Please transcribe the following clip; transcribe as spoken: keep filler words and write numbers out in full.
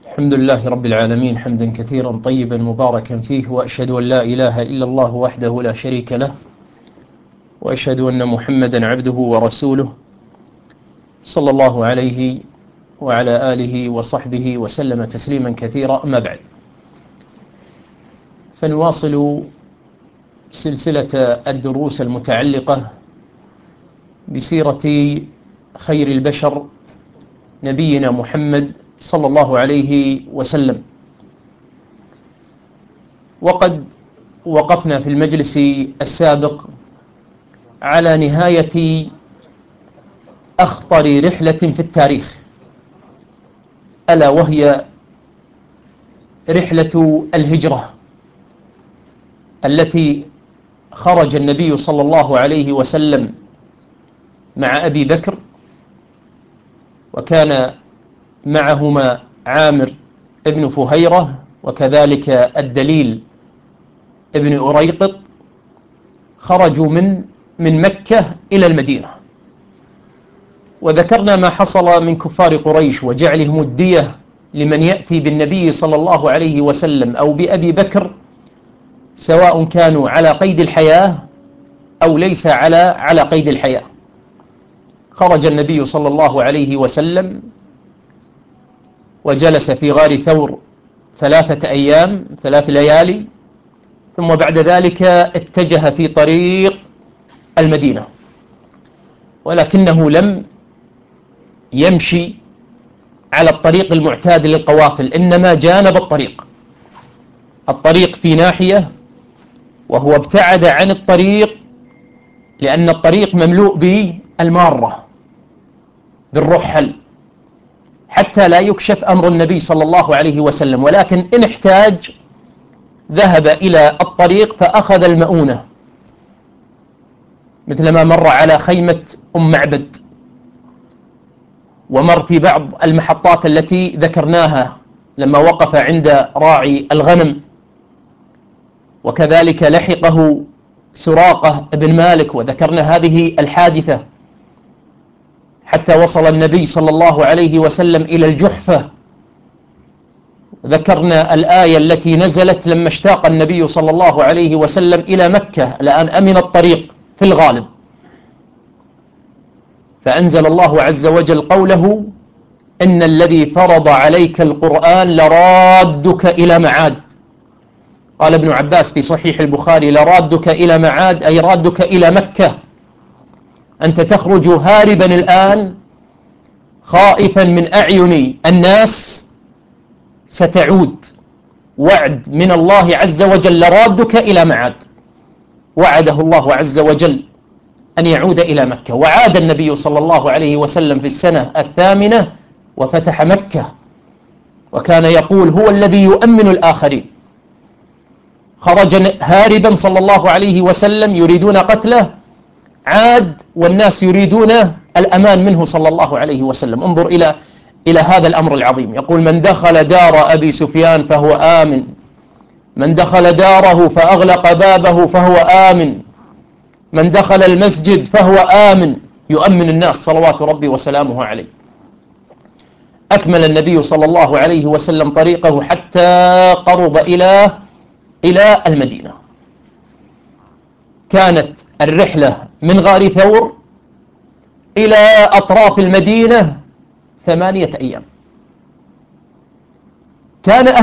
الحمد لله رب العالمين حمدا كثيرا طيبا مباركا فيه، وأشهد أن لا إله إلا الله وحده لا شريك له، وأشهد أن محمدا عبده ورسوله صلى الله عليه وعلى آله وصحبه وسلم تسليما كثيرا. أما بعد، فنواصل سلسلة الدروس المتعلقة بسيرة خير البشر نبينا محمد صلى الله عليه وسلم. وقد وقفنا في المجلس السابق على نهاية أخطر رحلة في التاريخ، ألا وهي رحلة الهجرة التي خرج النبي صلى الله عليه وسلم مع أبي بكر، وكان معهما عامر ابن فهيرة وكذلك الدليل ابن أريقط. خرجوا من من مكة إلى المدينة، وذكرنا ما حصل من كفار قريش وجعلهم الدية لمن يأتي بالنبي صلى الله عليه وسلم أو بأبي بكر، سواء كانوا على قيد الحياة أو ليس على على قيد الحياة. خرج النبي صلى الله عليه وسلم وجلس في غار ثور ثلاثة أيام ثلاث ليالي، ثم بعد ذلك اتجه في طريق المدينة، ولكنه لم يمشي على الطريق المعتاد للقوافل، إنما جانب الطريق. الطريق في ناحية، وهو ابتعد عن الطريق لأن الطريق مملوء بالمارة بالرحل، حتى لا يكشف أمر النبي صلى الله عليه وسلم، ولكن إن احتاج ذهب إلى الطريق فأخذ المؤونة، مثلما مر على خيمة أم معبد، ومر في بعض المحطات التي ذكرناها لما وقف عند راعي الغنم، وكذلك لحقه سراقة بن مالك، وذكرنا هذه الحادثة حتى وصل النبي صلى الله عليه وسلم إلى الجحفة. ذكرنا الآية التي نزلت لما اشتاق النبي صلى الله عليه وسلم إلى مكة، الآن أمن الطريق في الغالب، فأنزل الله عز وجل قوله: إن الذي فرض عليك القرآن لرادك إلى معاد. قال ابن عباس في صحيح البخاري: لرادك إلى معاد، أي رادك إلى مكة. أنت تخرج هاربا الآن خائفا من أعين الناس، ستعود. وعد من الله عز وجل: لرادك إلى معاد. وعده الله عز وجل أن يعود إلى مكة، وعاد النبي صلى الله عليه وسلم في السنة الثامنة وفتح مكة، وكان يقول: هو الذي يؤمن الآخرين. خرج هاربا صلى الله عليه وسلم يريدون قتله، عاد والناس يريدون الأمان منه صلى الله عليه وسلم. انظر إلى إلى هذا الأمر العظيم. يقول: من دخل دار أبي سفيان فهو آمن، من دخل داره فأغلق بابه فهو آمن، من دخل المسجد فهو آمن. يؤمن الناس صلوات ربي وسلامه عليه. أكمل النبي صلى الله عليه وسلم طريقه حتى قرب إلى إلى المدينة. كانت الرحلة من غار ثور إلى أطراف المدينة ثمانية أيام. كان